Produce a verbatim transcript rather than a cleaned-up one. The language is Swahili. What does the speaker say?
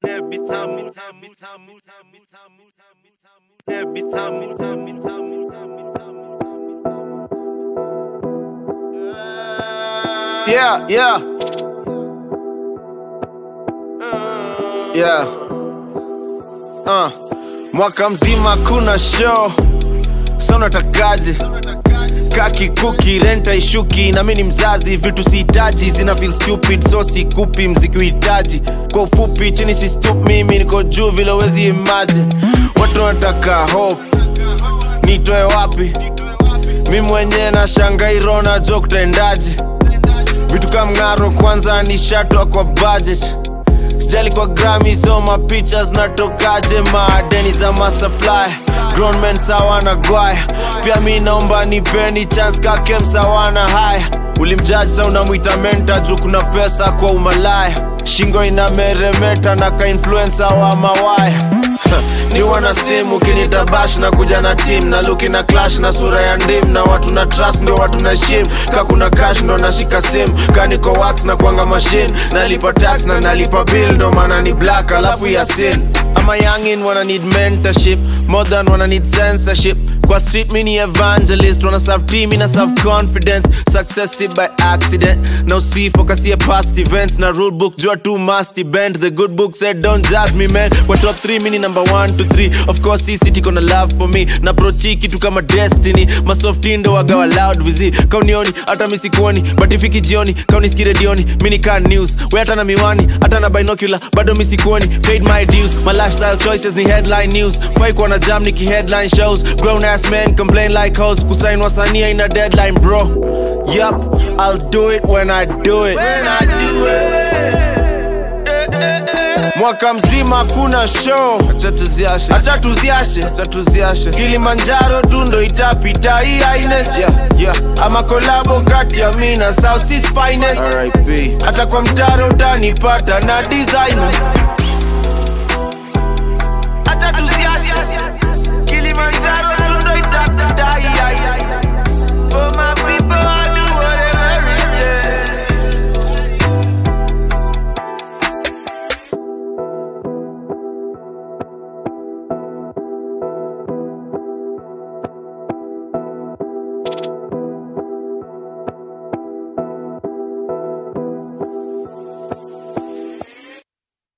Every time, me time, me time, me time, me time, me time, me time, every time, me time, me time, me time, me time, me time. Yeah, yeah. Yeah. Uh. Mwaka mzima kuna show. Sana takaje. Kaki kuki renta ishuki na mimi mzazi vitu sihitaji zina feel stupid so sikupi mziki uhitaji kwa ufupi chini si stup mimi niko juu vile wezi imagine watu wanataka hope nitoe wapi mimi mwenyewe na shangai rona joke tendaje vitu kama ngaro kwanza ni shatwa kwa budget sijali kwa Grammy so my pictures natokaje madeni za ma supply grown men sawa na gwaya pia mimi naomba nipeni chance kake msawana haya ulimjudge sa unamuita mentor juu kuna pesa kwa umalaya shingo inameremeta na ka influencer wa mawaya ni wana simu kinitabash na kuja na team na looki na clash na sura ya ndim na watu na trust ndio watu na shim ka kuna cash ndo nashika sim ka niko wax na kuanga machine nalipa tax na nalipa bill ndo maana ni black alafu ya sin I'm a youngin wanna need mentorship more than wanna need censorship kwa street mini evangelist wanna serve team ina serve confidence success by accident now see focus here past events na rule book jua too must bend the good book said don't judge me man kwa top three mini number one to three of course hii city kona love for me na prochi kitu kama destiny ma soft indo wagawa loud vizi kaunioni hata mimi sikuoni but ifiki jioni kaunisikii redioni mini can news we hata na miwani hata na binocular bado mimi sikuoni paid my dues my lifestyle choices ni headline news fai kwa na jam niki headline shows grown ass men complain like hoes kusign wasania in a deadline bro yup I'll do it when I do it when I do it mwaka mzima kuna show acha tuziashe acha tuziashe acha tuziashe Kilimanjaro tu ndo itapita hii highness yeah yeah ama collabo kati ya mimi na South East finest R I P hata kwa mtaro utanipata na designer